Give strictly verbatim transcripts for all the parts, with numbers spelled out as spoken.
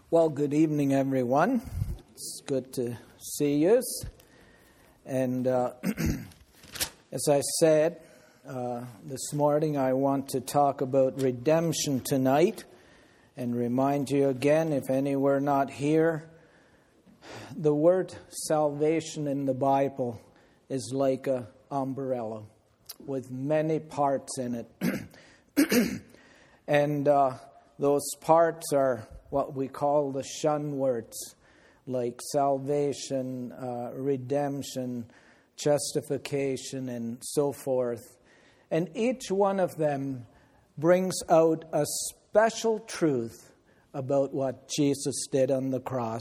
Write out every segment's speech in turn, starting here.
Well, good evening, everyone. It's good to see you. And uh, as I said uh, this morning, I want to talk about redemption tonight and remind you again, if any were not here, the word salvation in the Bible is like an umbrella with many parts in it. and uh, those parts are what we call the shun words, like salvation, uh, redemption, justification, and so forth. And each one of them brings out a special truth about what Jesus did on the cross.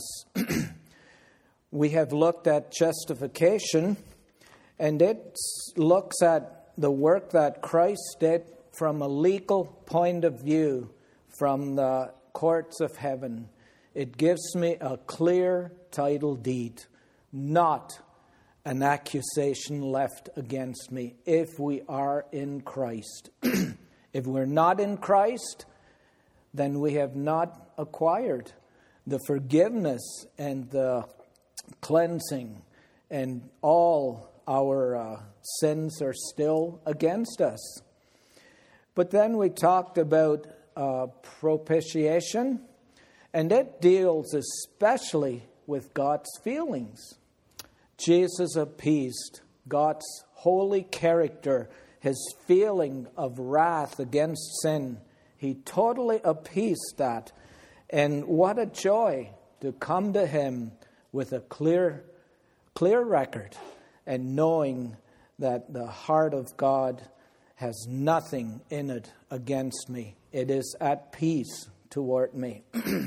We have looked at justification, and it looks at the work that Christ did from a legal point of view, from the courts of heaven. It gives me a clear title deed, not an accusation left against me if we are in Christ. If we're not in Christ, then we have not acquired the forgiveness and the cleansing, and all our uh, sins are still against us. But then we talked about uh, propitiation, and it deals especially with God's feelings. Jesus appeased God's holy character, his feeling of wrath against sin. He totally appeased that. And what a joy to come to him with a clear, clear record and knowing that the heart of God has nothing in it against me. It is at peace toward me.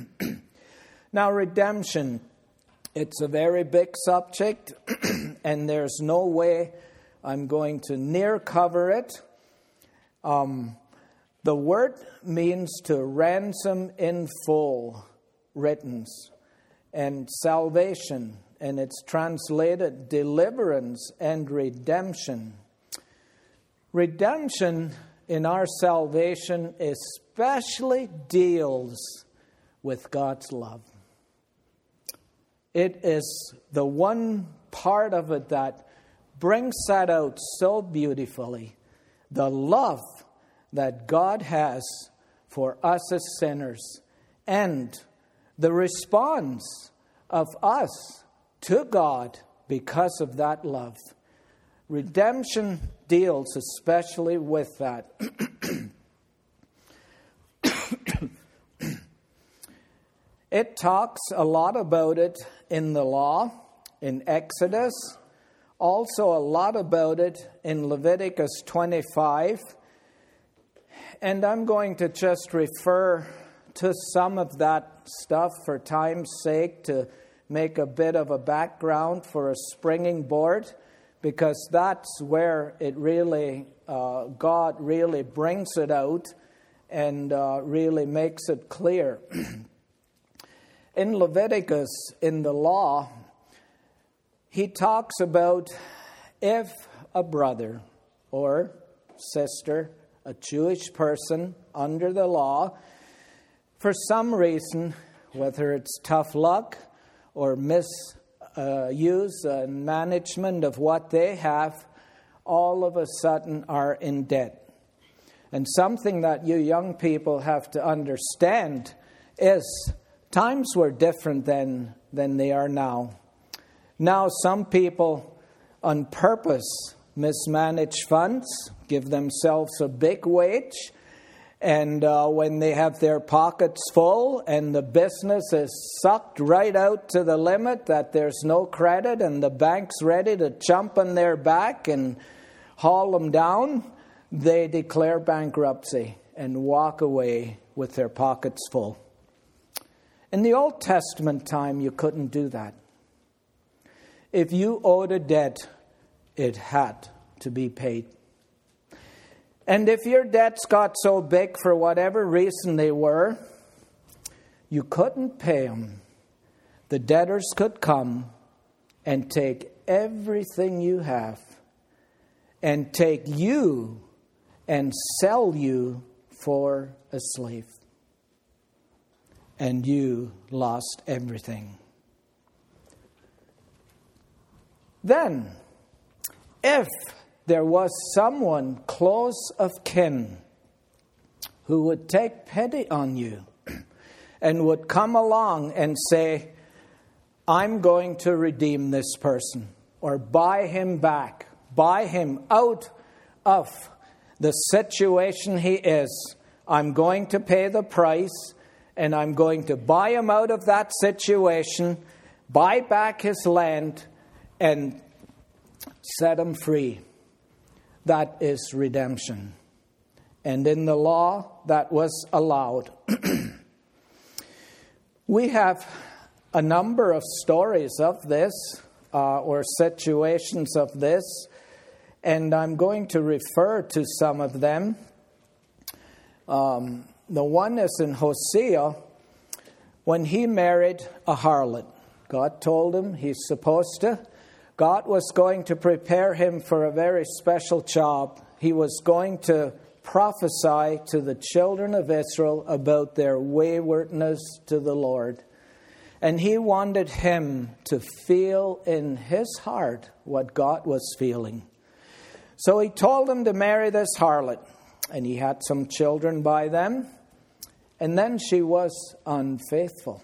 Now, redemption, it's a very big subject, and there's no way I'm going to near cover it. Um, the word means to ransom in full, writtens, and salvation, and it's translated deliverance and redemption. Redemption in our salvation especially deals with God's love. It is the one part of it that brings that out so beautifully. The love that God has for us as sinners, and the response of us to God because of that love. Redemption deals especially with that. It talks a lot about it in the law, in Exodus, also a lot about it in Leviticus twenty-five. And I'm going to just refer to some of that stuff for time's sake to make a bit of a background for a springing board, because that's where it really, uh, God really brings it out and uh, really makes it clear. In Leviticus, in the law, he talks about if a brother or sister, a Jewish person under the law, for some reason, whether it's tough luck or misuse and management of what they have, all of a sudden are in debt. And something that you young people have to understand is times were different then than they are now. Now some people on purpose mismanage funds, give themselves a big wage, and uh, when they have their pockets full and the business is sucked right out to the limit that there's no credit and the bank's ready to jump on their back and haul them down, they declare bankruptcy and walk away with their pockets full. In the Old Testament time, you couldn't do that. If you owed a debt, it had to be paid. And if your debts got so big for whatever reason they were, you couldn't pay them. The debtors could come and take everything you have and take you and sell you for a slave. and you lost everything. Then, if there was someone close of kin who would take pity on you and would come along and say, I'm going to redeem this person, or buy him back, buy him out of the situation he is. I'm going to pay the price, and I'm going to buy him out of that situation, buy back his land, and set him free. That is redemption. And in the law, that was allowed. We have a number of stories of this, uh, or situations of this, and I'm going to refer to some of them. Um, the one is in Hosea, when he married a harlot. God told him he's supposed to. God was going to prepare him for a very special job. He was going to prophesy to the children of Israel about their waywardness to the Lord. And he wanted him to feel in his heart what God was feeling. So he told him to marry this harlot. And he had some children by them. And then she was unfaithful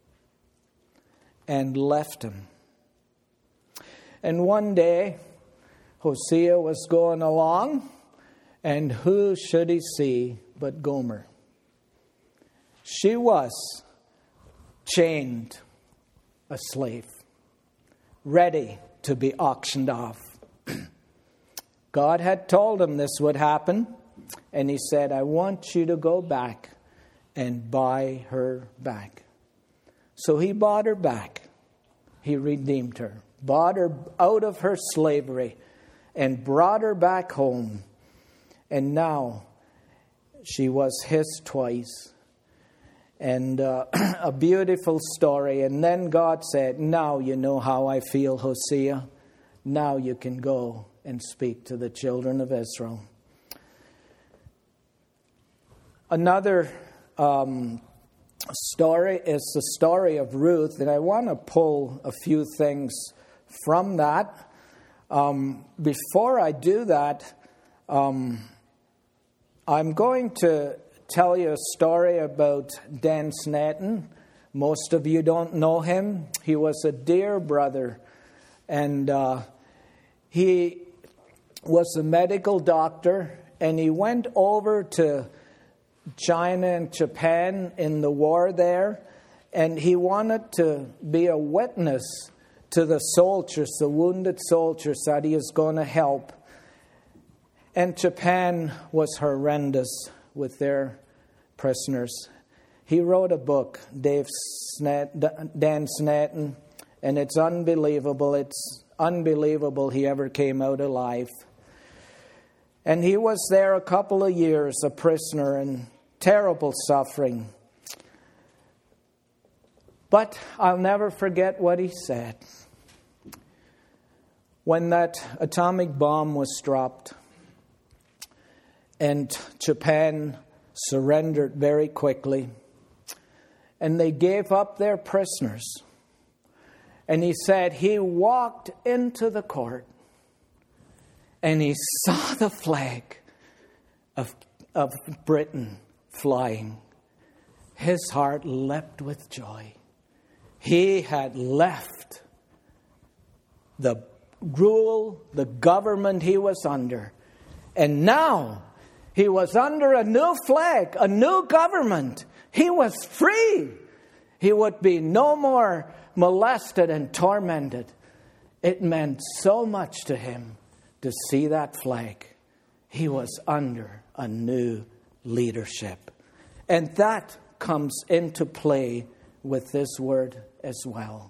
and left him. And one day, Hosea was going along, and who should he see but Gomer? She was chained, a slave, ready to be auctioned off. God had told him this would happen, and he said, I want you to go back and buy her back. So he bought her back. He redeemed her, bought her out of her slavery, and brought her back home. And now she was his twice. And uh, a beautiful story. And then God said, now you know how I feel, Hosea. Now you can go and speak to the children of Israel. Another um, story is the story of Ruth. And I want to pull a few things from that. Um, before I do that, um, I'm going to tell you a story about Dan Snetton. Most of you don't know him. He was a dear brother, and uh, he was a medical doctor, and he went over to China and Japan in the war there, and he wanted to be a witness to the soldiers, the wounded soldiers that he is going to help. And Japan was horrendous with their prisoners. He wrote a book, Dave Snet, Dan Snetton, and it's unbelievable. It's unbelievable he ever came out alive. And he was there a couple of years, a prisoner, in terrible suffering. But I'll never forget what he said. When that atomic bomb was dropped, and Japan surrendered very quickly, and they gave up their prisoners. And he said he walked into the court, and he saw the flag of, of Britain flying. His heart leapt with joy. He had left the rule, the government he was under, and now he was under a new flag, a new government. He was free. He would be no more molested and tormented. It meant so much to him to see that flag. He was under a new leadership. And that comes into play with this word as well.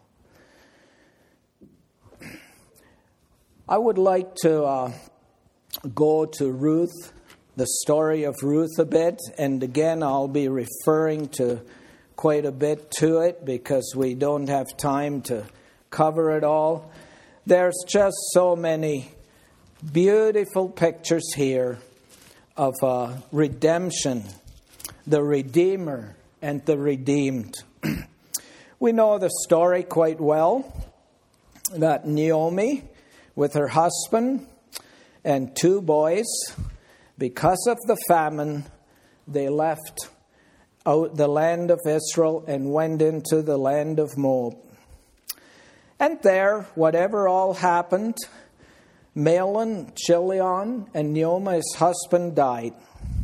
I would like to uh, go to Ruth, the story of Ruth a bit. And again, I'll be referring to quite a bit to it because we don't have time to cover it all. There's just so many beautiful pictures here of uh, redemption, the Redeemer and the redeemed. We know the story quite well, that Naomi, with her husband and two boys, because of the famine, they left out the land of Israel and went into the land of Moab. And there, whatever all happened, Mahlon, Chilion, and Naomi's husband died.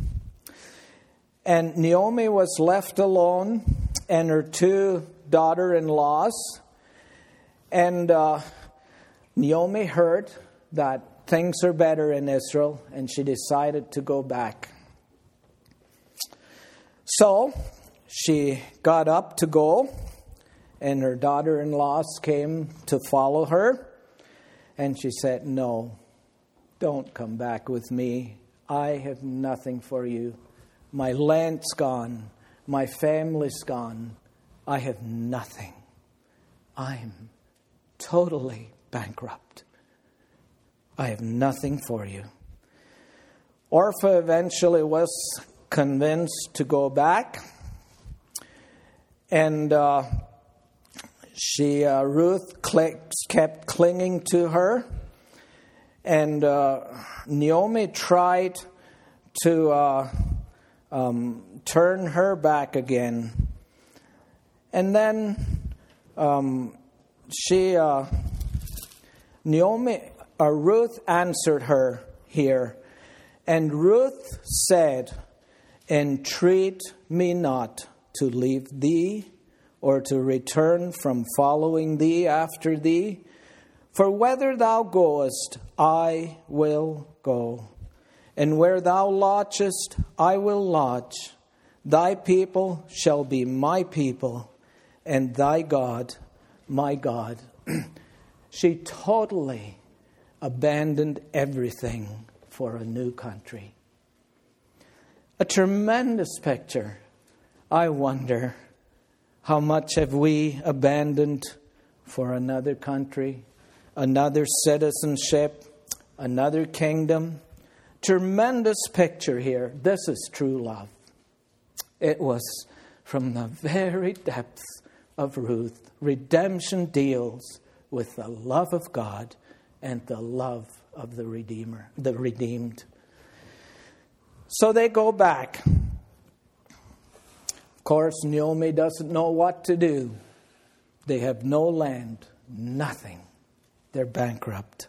And Naomi was left alone, and her two daughter-in-laws. And uh, Naomi heard that things are better in Israel, and she decided to go back. So she got up to go, and her daughter-in-laws came to follow her. And she said, "No, don't come back with me. I have nothing for you. My land's gone. My family's gone. I have nothing. I'm totally bankrupt. I have nothing for you." Orpah eventually was convinced to go back. And uh, she, uh, Ruth kept clinging to her. And uh, Naomi tried to uh, um, turn her back again. And then um, she, uh, Naomi, uh, Ruth answered her here. And Ruth said, "Entreat me not to leave thee, or to return from following thee after thee. For whither thou goest, I will go. And where thou lodgest, I will lodge. Thy people shall be my people, and thy God, my God." She totally abandoned everything for a new country. A tremendous picture. I wonder, how much have we abandoned for another country, another citizenship, another kingdom? Tremendous picture here. This is true love. It was from the very depths of Ruth. Redemption deals with the love of God and the love of the Redeemer, the redeemed. So they go back. Of course, Naomi doesn't know what to do. They have no land, nothing. They're bankrupt.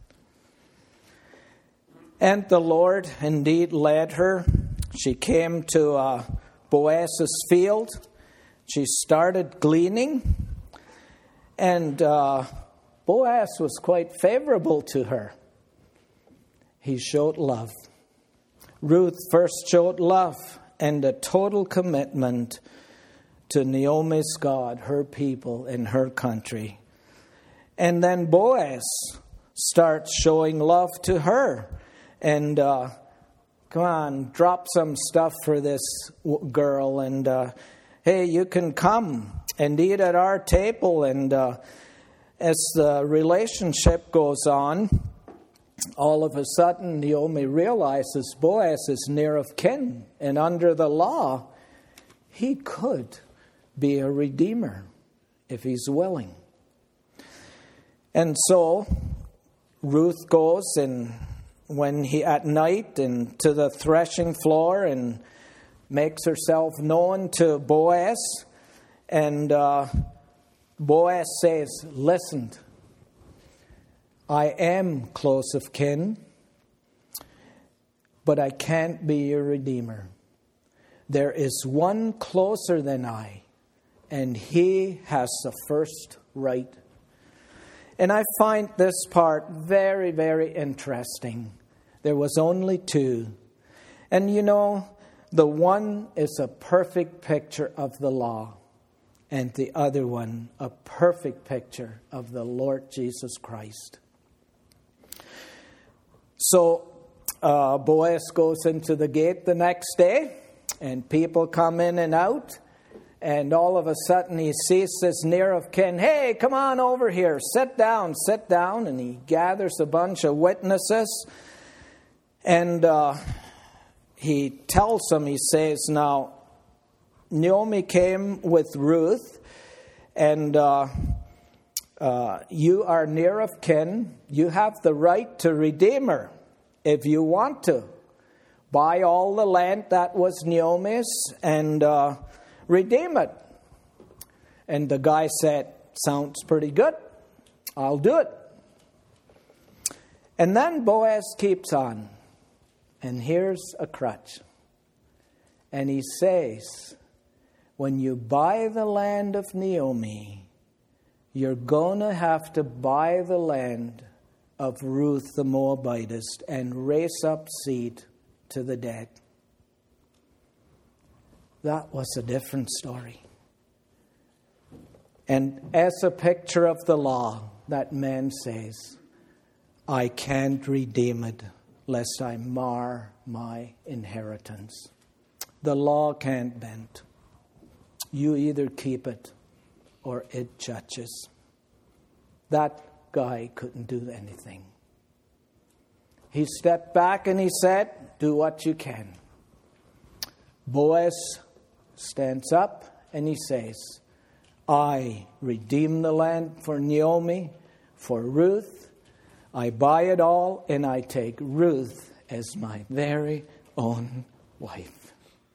And the Lord indeed led her. She came to uh, Boaz's field. She started gleaning. And uh, Boaz was quite favorable to her. He showed love. Ruth first showed love and a total commitment to Naomi's God, her people, and her country. And then Boaz starts showing love to her. And uh, come on, drop some stuff for this girl. And uh, hey, you can come and eat at our table. And uh, as the relationship goes on, all of a sudden, Naomi realizes Boaz is near of kin. And under the law, he could be a redeemer if he's willing. And so Ruth goes and when he at night and to the threshing floor and makes herself known to Boaz. And uh, Boaz says, "Listen, I am close of kin, but I can't be your redeemer. There is one closer than I, and he has the first right." And I find this part very, very interesting. There was only two. And you know, the one is a perfect picture of the law, and the other one a perfect picture of the Lord Jesus Christ. So uh, Boaz goes into the gate the next day, and people come in and out. And all of a sudden he sees this near of kin. "Hey, come on over here. Sit down, sit down." And he gathers a bunch of witnesses. And uh, he tells them, he says, "Now, Naomi came with Ruth, and uh, uh, you are near of kin. You have the right to redeem her if you want to. Buy all the land that was Naomi's and uh, redeem it. And the guy said, sounds pretty good. I'll do it. And then Boaz keeps on. And here's a crutch. And he says, when you buy the land of Naomi, you're going to have to buy the land of Ruth the Moabitess and raise up seed to the dead. That was a different story. And as a picture of the law, that man says, I can't redeem it lest I mar my inheritance. The law can't bend. You either keep it or it judges. That guy couldn't do anything. He stepped back and he said, do what you can. Boaz stands up and he says, I redeem the land for Naomi, for Ruth. I buy it all and I take Ruth as my very own wife.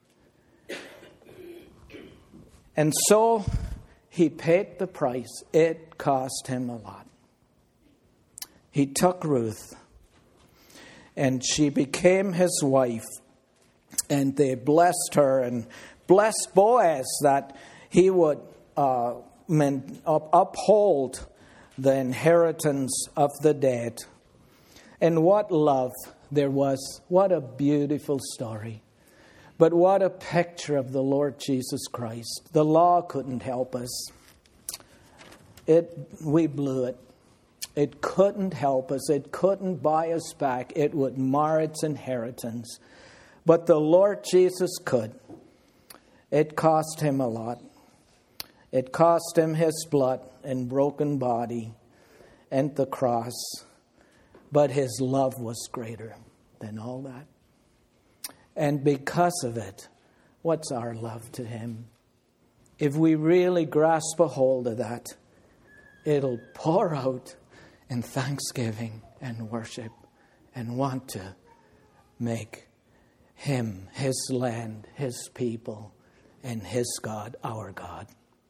And so he paid the price. It cost him a lot. He took Ruth and she became his wife. And they blessed her and blessed Boaz that he would uh, uphold the inheritance of the dead. And what love there was. What a beautiful story. But what a picture of the Lord Jesus Christ. The law couldn't help us. It, we blew it. It couldn't help us. It couldn't buy us back. It would mar its inheritance. But the Lord Jesus could. It cost him a lot. It cost him his blood and broken body and the cross. But his love was greater than all that. And because of it, what's our love to him? If we really grasp a hold of that, it'll pour out in thanksgiving and worship and want to make him, his land, his people, and his God, our God.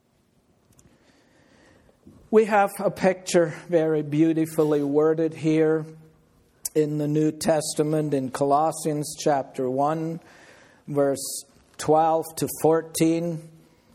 We have a picture very beautifully worded here in the New Testament in Colossians chapter one, verse twelve to fourteen.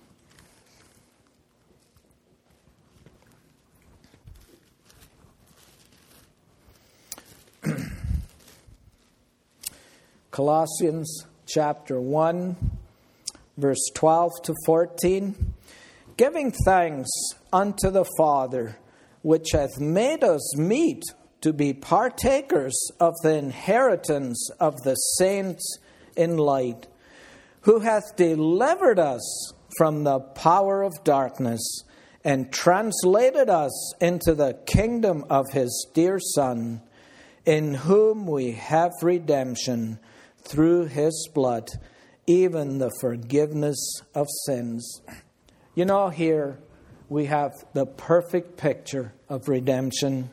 Colossians chapter one, verse twelve to fourteen. Giving thanks unto the Father, which hath made us meet to be partakers of the inheritance of the saints in light, who hath delivered us from the power of darkness and translated us into the kingdom of his dear Son, in whom we have redemption through his blood, even the forgiveness of sins. You know, here we have the perfect picture of redemption.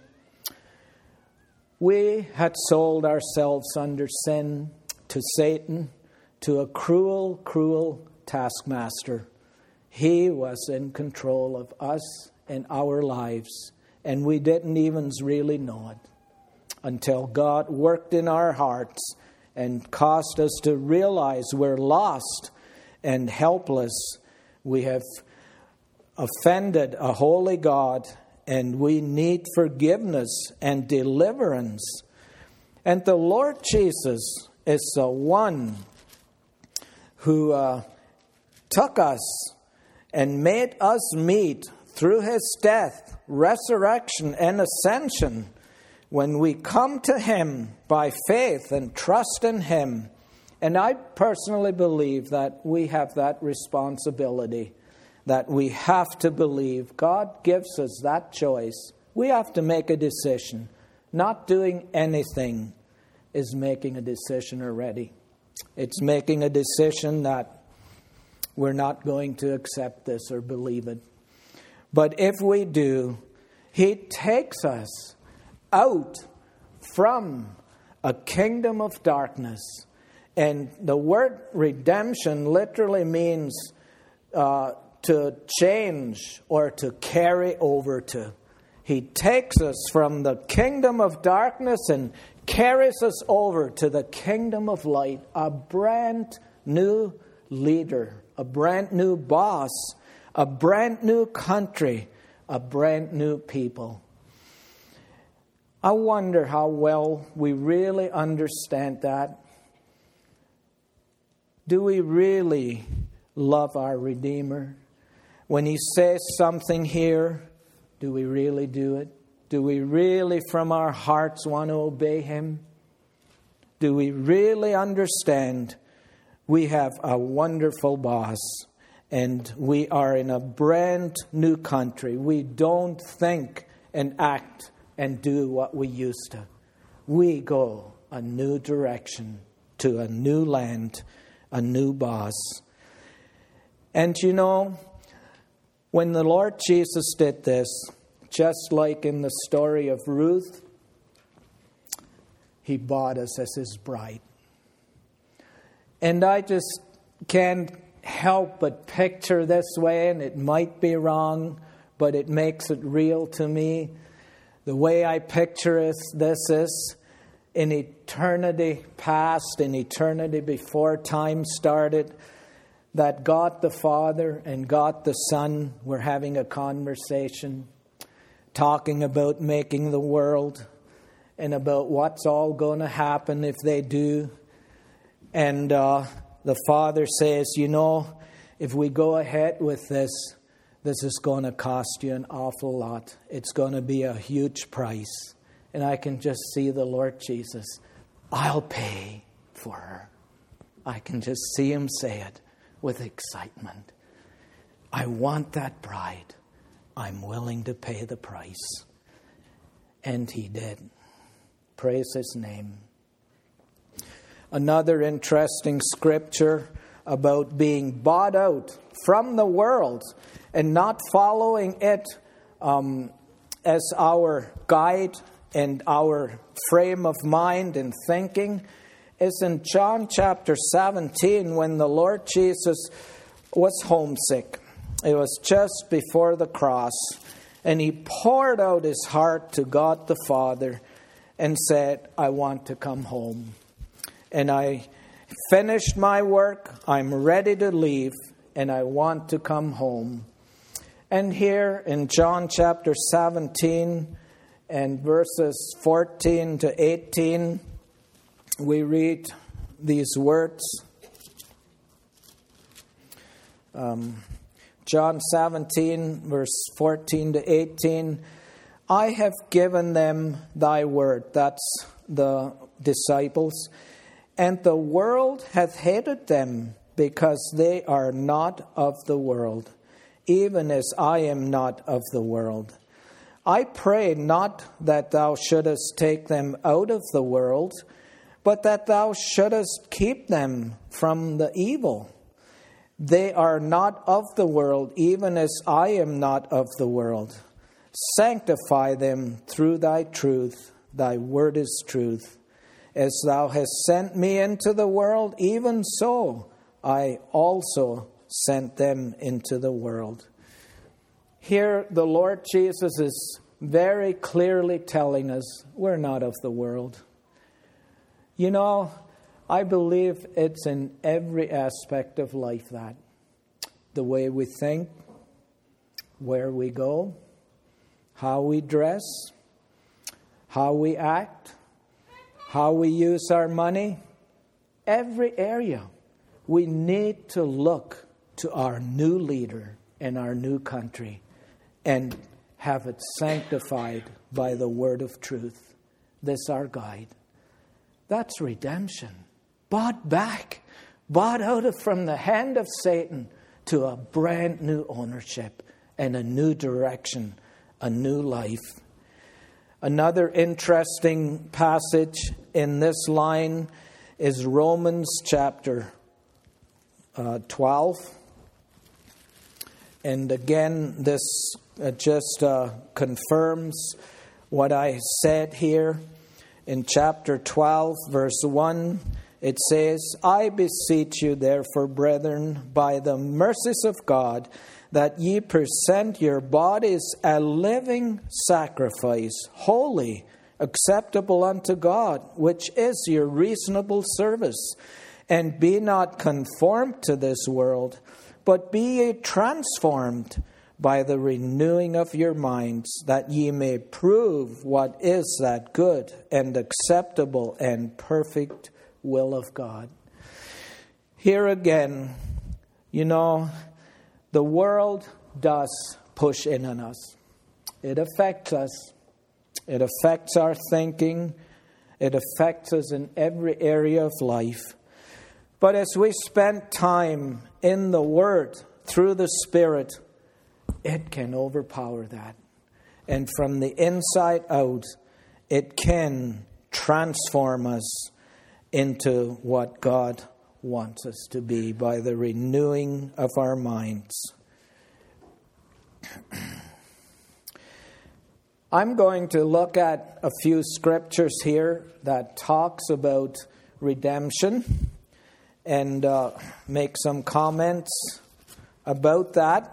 We had sold ourselves under sin to Satan, to a cruel, cruel taskmaster. He was in control of us and our lives, and we didn't even really know it until God worked in our hearts and caused us to realize we're lost and helpless. We have offended a holy God, and we need forgiveness and deliverance. And the Lord Jesus is the one who uh, took us and made us meet through his death, resurrection, and ascension. When we come to him by faith and trust in him. And I personally believe that we have that responsibility, that we have to believe. God gives us that choice. We have to make a decision. Not doing anything is making a decision already. It's making a decision that we're not going to accept this or believe it. But if we do, He takes us out from a kingdom of darkness. And the word redemption literally means uh, to change or to carry over to. He takes us from the kingdom of darkness and carries us over to the kingdom of light, a brand new leader, a brand new boss, a brand new country, a brand new people. I wonder how well we really understand that. Do we really love our Redeemer? When He says something here, do we really do it? Do we really from our hearts want to obey Him? Do we really understand we have a wonderful boss and we are in a brand new country? We don't think and act and do what we used to. We go a new direction to a new land, a new boss. And you know, when the Lord Jesus did this, just like in the story of Ruth, He bought us as His bride. And I just can't help but picture this way, and it might be wrong, but it makes it real to me. The way I picture it, this is in eternity past, in eternity before time started, that God the Father and God the Son were having a conversation, talking about making the world and about what's all going to happen if they do. And uh, the Father says, you know, if we go ahead with this, this is going to cost you an awful lot. It's going to be a huge price. And I can just see the Lord Jesus, I'll pay for her. I can just see Him say it with excitement. I want that bride. I'm willing to pay the price. And He did. Praise His name. Another interesting scripture about being bought out from the world and not following it um, as our guide and our frame of mind and thinking is in John chapter seventeen, when the Lord Jesus was homesick. It was just before the cross, and He poured out His heart to God the Father and said, I want to come home. And I finished my work, I'm ready to leave, and I want to come home. And here in John chapter seventeen and verses fourteen to eighteen, we read these words. Um, John seventeen, verse fourteen to eighteen. I have given them thy word. That's the disciples. And the world hath hated them, because they are not of the world, even as I am not of the world. I pray not that thou shouldest take them out of the world, but that thou shouldest keep them from the evil. They are not of the world, even as I am not of the world. Sanctify them through thy truth. Thy word is truth. As thou hast sent me into the world, even so I also sent them into the world. Here the Lord Jesus is very clearly telling us we're not of the world. You know, I believe it's in every aspect of life that. The way we think, where we go, how we dress, how we act, how we use our money, every area. We need to look to our new leader and our new country and have it sanctified by the word of truth. This is our guide. That's redemption. Bought back, bought out of from the hand of Satan to a brand new ownership and a new direction, a new life. Another interesting passage in this line is Romans chapter uh, twelve. And again, this uh, just uh, confirms what I said here in chapter twelve, verse one. It says, I beseech you, therefore, brethren, by the mercies of God, that ye present your bodies a living sacrifice, holy, acceptable unto God, which is your reasonable service. And be not conformed to this world, but be ye transformed by the renewing of your minds, that ye may prove what is that good and acceptable and perfect will of God. Here again, you know, the world does push in on us. It affects us. It affects our thinking. It affects us in every area of life. But as we spend time in the Word through the Spirit, it can overpower that. And from the inside out, it can transform us into what God wants us to be by the renewing of our minds. I'm going to look at a few scriptures here that talks about redemption and uh, make some comments about that.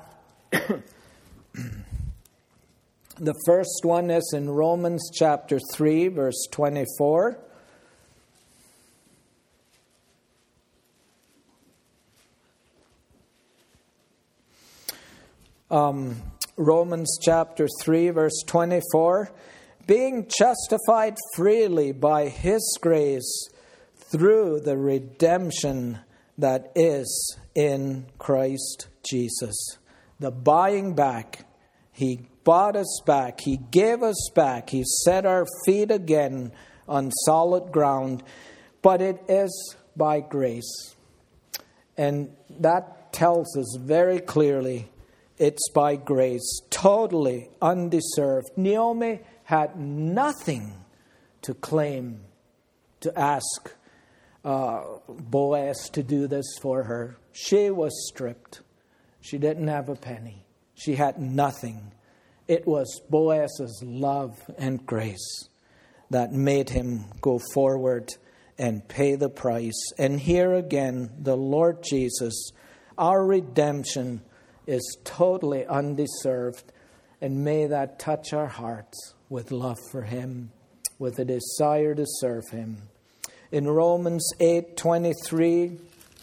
The first one is in Romans chapter three, verse twenty-four. Um, Romans chapter three, verse twenty-four. Being justified freely by His grace through the redemption that is in Christ Jesus. The buying back. He bought us back. He gave us back. He set our feet again on solid ground. But it is by grace. And that tells us very clearly it's by grace. Totally undeserved. Naomi had nothing to claim, to ask uh, Boaz to do this for her. She was stripped. She didn't have a penny. She had nothing. It was Boaz's love and grace that made him go forward and pay the price. And here again, the Lord Jesus, our redemption is totally undeserved. And may that touch our hearts with love for Him, with a desire to serve Him. In Romans eight twenty-three,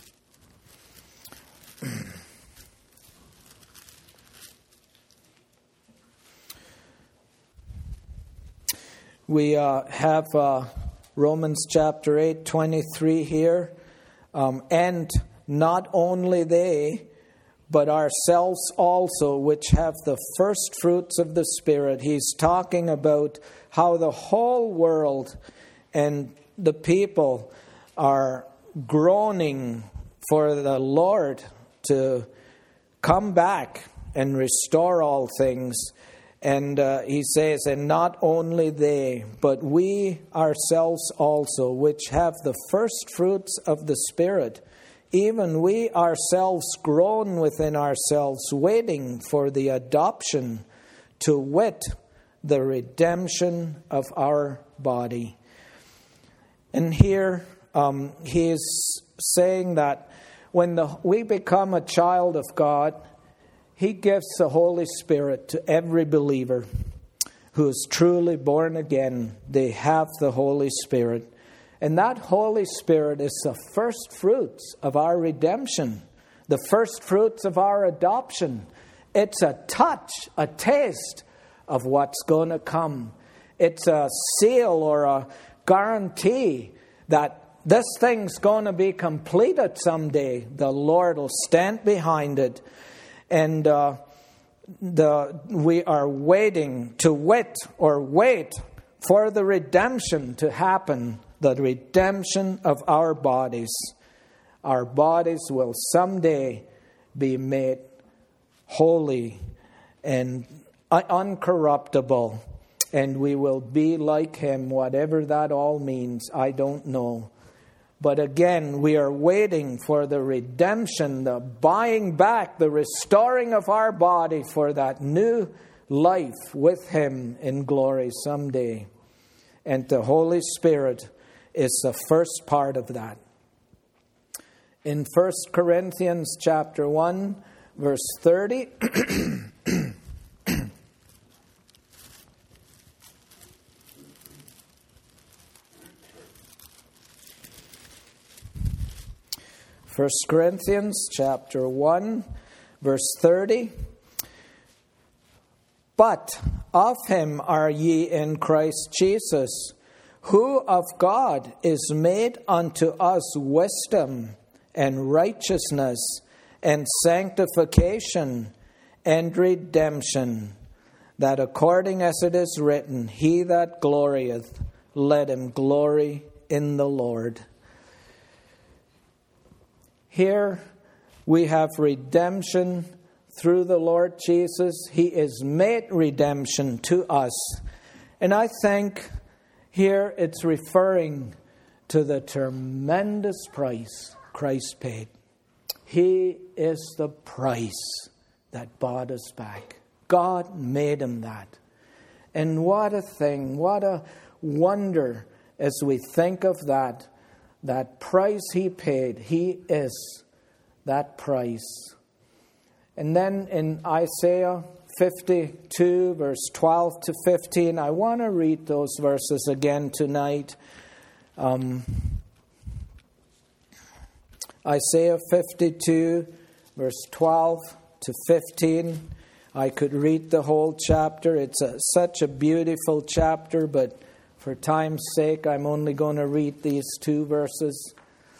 we uh, have uh, Romans chapter eight twenty-three here. Um, and not only they, but ourselves also, which have the first fruits of the Spirit. He's talking about how the whole world and the people are groaning for the Lord to come back and restore all things. And uh, he says, and not only they, but we ourselves also, which have the first fruits of the Spirit, even we ourselves groan within ourselves, waiting for the adoption, to wit, the redemption of our body. And here um, he is saying that when the, we become a child of God, He gives the Holy Spirit to every believer who is truly born again. They have the Holy Spirit. And that Holy Spirit is the first fruits of our redemption, the first fruits of our adoption. It's a touch, a taste of what's going to come. It's a seal or a guarantee that this thing's going to be completed someday. The Lord will stand behind it. And uh, the we are waiting to wait or wait for the redemption to happen. The redemption of our bodies. Our bodies will someday be made holy and uncorruptible. And we will be like Him, whatever that all means, I don't know. But again, we are waiting for the redemption, the buying back, the restoring of our body for that new life with Him in glory someday. And the Holy Spirit is the first part of that. In First Corinthians chapter one, verse thirty, First Corinthians chapter one, verse thirty. But of Him are ye in Christ Jesus, who of God is made unto us wisdom and righteousness and sanctification and redemption, that according as it is written, He that glorieth, let him glory in the Lord. Here we have redemption through the Lord Jesus. He is made redemption to us. And I think here it's referring to the tremendous price Christ paid. He is the price that bought us back. God made Him that. And what a thing, what a wonder as we think of that. That price He paid, He is that price. And then in Isaiah fifty-two, verse twelve to fifteen, I want to read those verses again tonight. Um, Isaiah fifty-two, verse twelve to fifteen. I could read the whole chapter. It's a, such a beautiful chapter, but for time's sake, I'm only going to read these two verses.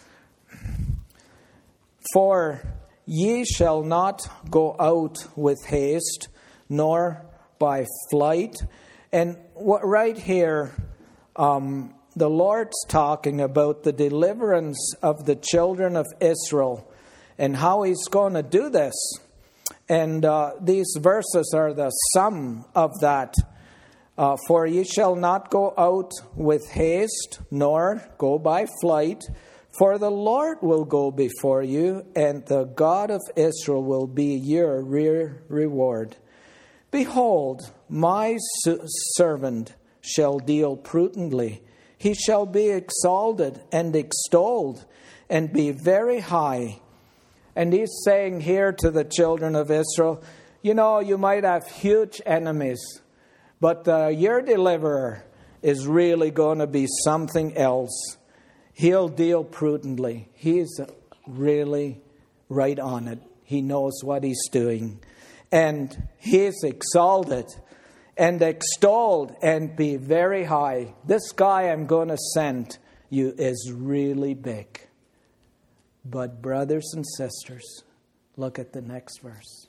For ye shall not go out with haste, nor by flight. And what, right here, um, the Lord's talking about the deliverance of the children of Israel and how He's going to do this. And uh, these verses are the sum of that. Uh, For ye shall not go out with haste, nor go by flight, for the Lord will go before you, and the God of Israel will be your rear reward. Behold, my servant shall deal prudently. He shall be exalted and extolled, and be very high. And He's saying here to the children of Israel, you know, you might have huge enemies, but uh, your deliverer is really going to be something else. He'll deal prudently. He's really right on it. He knows what He's doing. And He's exalted and extolled and be very high. This guy I'm going to send you is really big. But brothers and sisters, look at the next verse.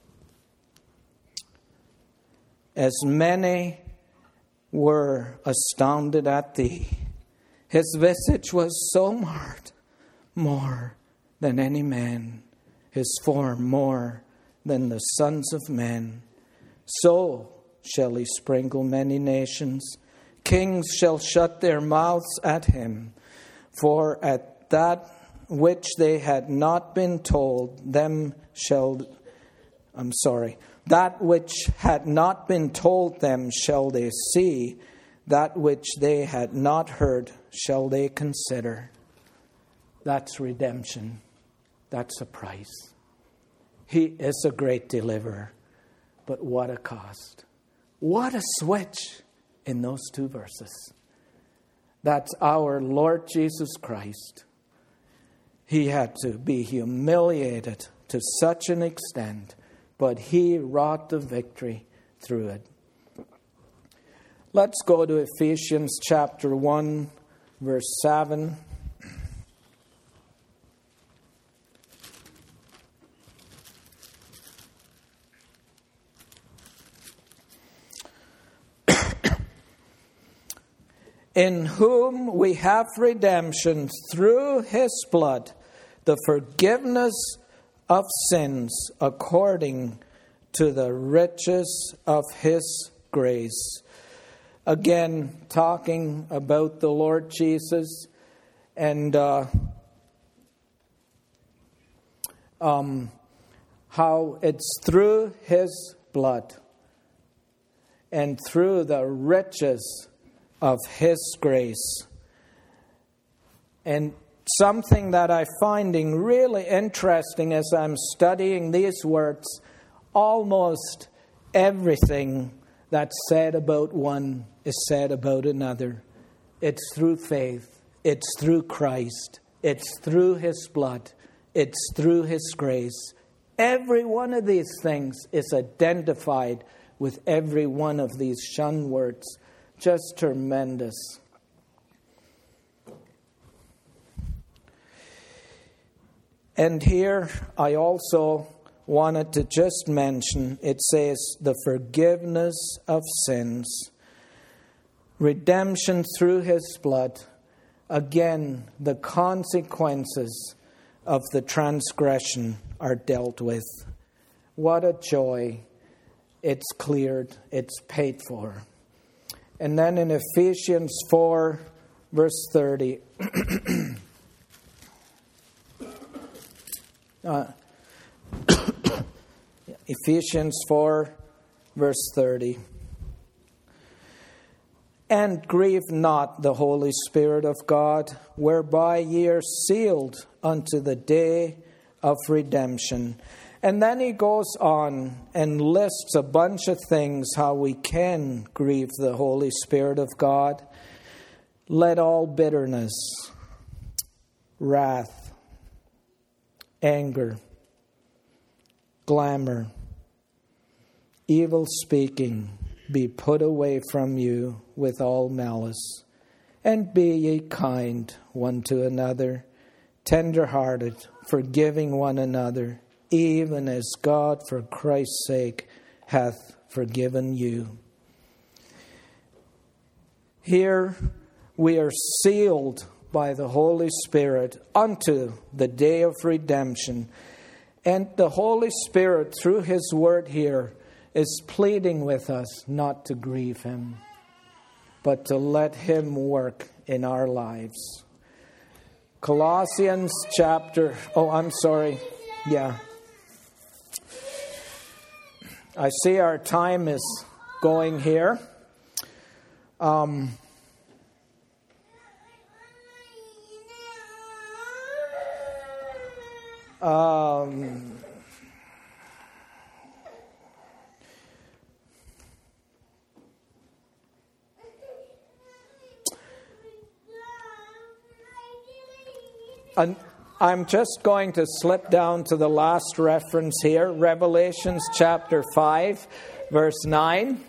As many were astounded at thee, His visage was so marred, more than any man, His form more than the sons of men. So shall He sprinkle many nations. Kings shall shut their mouths at Him. For at that which they had not been told, them shall, I'm sorry, that which had not been told them shall they see, that which they had not heard shall they consider. That's redemption. That's a price. He is a great deliverer, but what a cost. What a switch in those two verses. That's our Lord Jesus Christ. He had to be humiliated to such an extent, but He wrought the victory through it. Let's go to Ephesians chapter one, verse seven. In whom we have redemption through His blood, the forgiveness of sins according to the riches of His grace. Again, talking about the Lord Jesus, and uh, um, how it's through His blood and through the riches of His grace. And something that I'm finding really interesting as I'm studying these words, almost everything that's said about one is said about another. It's through faith. It's through Christ. It's through His blood. It's through His grace. Every one of these things is identified with every one of these shun words. Just tremendous. And here I also wanted to just mention, it says the forgiveness of sins, redemption through His blood. Again, the consequences of the transgression are dealt with. What a joy. It's cleared. It's paid for. And then in Ephesians four, verse thirty, uh, Ephesians four, verse thirty. And grieve not the Holy Spirit of God, whereby ye are sealed unto the day of redemption. And then he goes on and lists a bunch of things how we can grieve the Holy Spirit of God. Let all bitterness, wrath, anger, glamour, evil speaking be put away from you with all malice. And be ye kind one to another, tender-hearted, forgiving one another, even as God for Christ's sake hath forgiven you. Here we are sealed by the Holy Spirit unto the day of redemption. And the Holy Spirit, through His word here, is pleading with us not to grieve Him, but to let Him work in our lives. Colossians chapter... Oh, I'm sorry. Yeah. I see our time is going here. Um... Um, and I'm just going to slip down to the last reference here, Revelations chapter five, verse nine.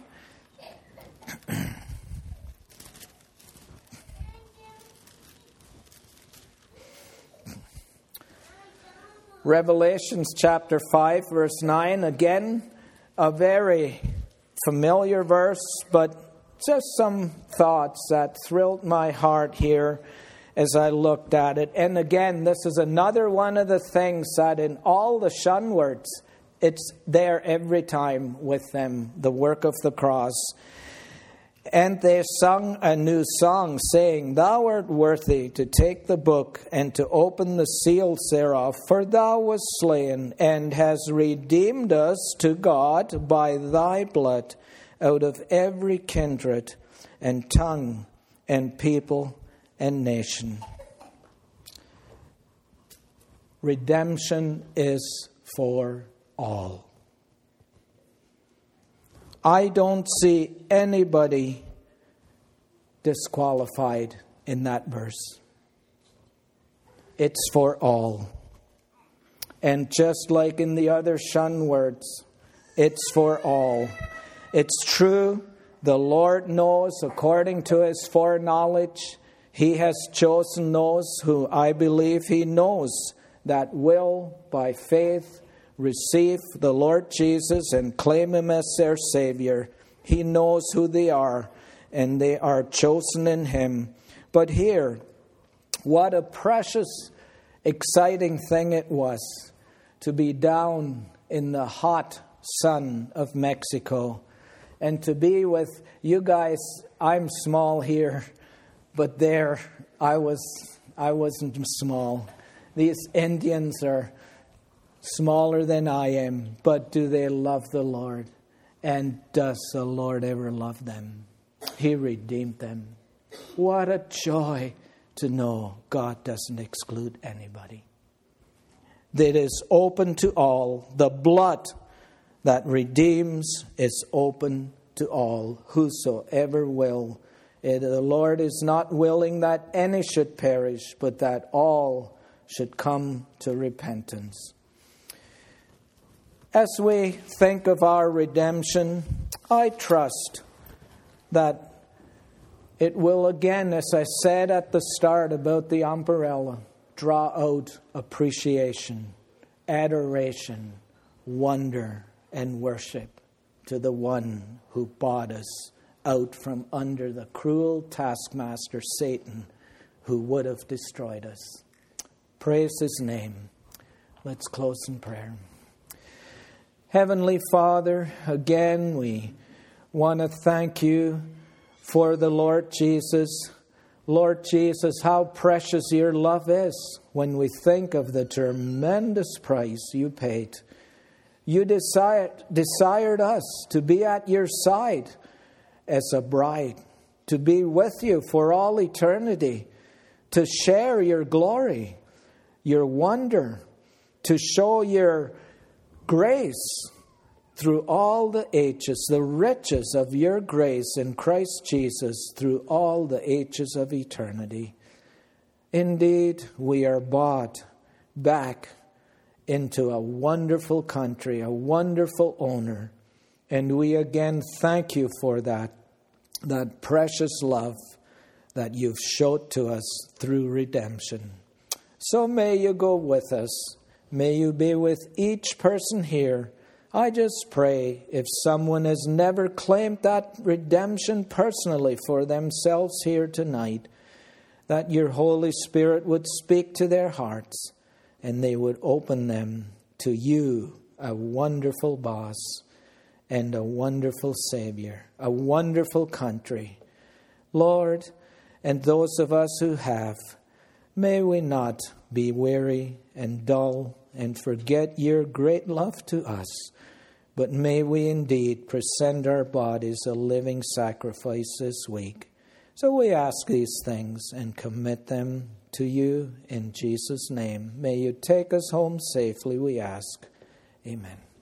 Revelations chapter five, verse nine. Again, a very familiar verse, but just some thoughts that thrilled my heart here as I looked at it. And again, this is another one of the things that in all the shun words, it's there every time with them, the work of the cross. And they sung a new song, saying, Thou art worthy to take the book and to open the seals thereof, for thou wast slain and hast redeemed us to God by thy blood out of every kindred and tongue and people and nation. Redemption is for all. I don't see anybody disqualified in that verse. It's for all. And just like in the other shun words, it's for all. It's true, the Lord knows according to His foreknowledge. He has chosen those who I believe He knows that will, by faith, receive the Lord Jesus and claim Him as their Savior. He knows who they are, and they are chosen in Him. But here, what a precious, exciting thing it was to be down in the hot sun of Mexico and to be with you guys. I'm small here, but there I was I wasn't small. These Indians are smaller than I am, but do they love the Lord? And does the Lord ever love them? He redeemed them. What a joy to know God doesn't exclude anybody. That is open to all. The blood that redeems is open to all, whosoever will. The Lord is not willing that any should perish, but that all should come to repentance. As we think of our redemption, I trust that it will again, as I said at the start about the umbrella, draw out appreciation, adoration, wonder, and worship to the one who bought us out from under the cruel taskmaster Satan, who would have destroyed us. Praise his name. Let's close in prayer. Heavenly Father, again we want to thank you for the Lord Jesus. Lord Jesus, how precious your love is when we think of the tremendous price you paid. You desired, desired us to be at your side as a bride, to be with you for all eternity, to share your glory, your wonder, to show your grace through all the ages, the riches of your grace in Christ Jesus through all the ages of eternity. Indeed, we are bought back into a wonderful country, a wonderful owner. And we again thank you for that, that precious love that you've showed to us through redemption. So may you go with us. May you be with each person here. I just pray if someone has never claimed that redemption personally for themselves here tonight, that your Holy Spirit would speak to their hearts and they would open them to you, a wonderful boss and a wonderful Savior, a wonderful country. Lord, and those of us who have, may we not be weary and dull and forget your great love to us, but may we indeed present our bodies a living sacrifice this week. So we ask these things and commit them to you in Jesus' name. May you take us home safely, we ask. Amen.